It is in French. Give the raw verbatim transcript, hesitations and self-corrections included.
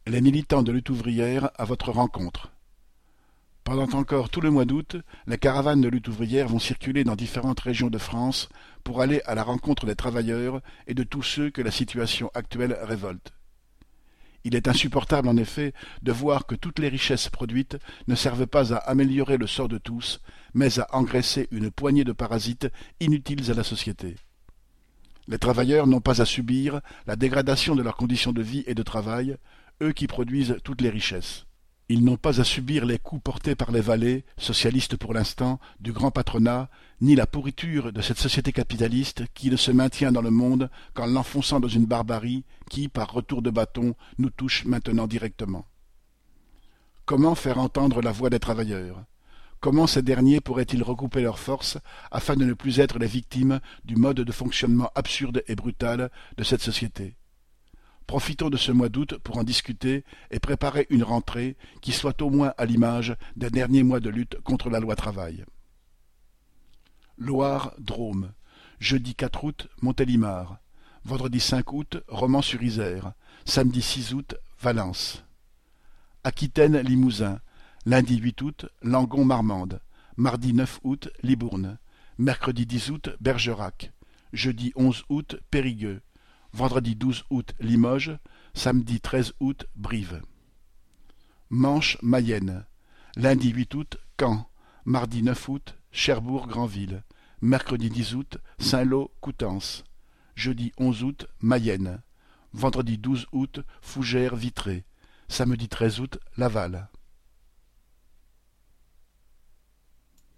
Les militants de lutte ouvrière à votre rencontre. Pendant encore tout le mois d'août, les caravanes de lutte ouvrière vont circuler dans différentes régions de France pour aller à la rencontre des travailleurs et de tous ceux que la situation actuelle révolte. Il est insupportable en effet de voir que toutes les richesses produites ne servent pas à améliorer le sort de tous, mais à engraisser une poignée de parasites inutiles à la société. Les travailleurs n'ont pas à subir la dégradation de leurs conditions de vie et de travail, eux qui produisent toutes les richesses. Ils n'ont pas à subir les coups portés par les valets, socialistes pour l'instant, du grand patronat, ni la pourriture de cette société capitaliste qui ne se maintient dans le monde qu'en l'enfonçant dans une barbarie qui, par retour de bâton, nous touche maintenant directement. Comment faire entendre la voix des travailleurs ? Comment ces derniers pourraient-ils regrouper leurs forces afin de ne plus être les victimes du mode de fonctionnement absurde et brutal de cette société ? Profitons de ce mois d'août pour en discuter et préparer une rentrée qui soit au moins à l'image des derniers mois de lutte contre la loi travail. Loire, Drôme. Jeudi quatre août, Montélimar. Vendredi cinq août, Romans-sur-Isère. Samedi six août, Valence. Aquitaine, Limousin. Lundi huit août, Langon-Marmande. Mardi neuf août, Libourne. Mercredi dix août, Bergerac. Jeudi onze août, Périgueux. Vendredi douze août, Limoges. Samedi treize août, Brive. Manche, Mayenne. Lundi huit août, Caen. Mardi neuf août, Cherbourg-Granville. Mercredi dix août, Saint-Lô, Coutances. Jeudi onze août, Mayenne. Vendredi douze août, Fougères, Vitré. Samedi treize août, Laval.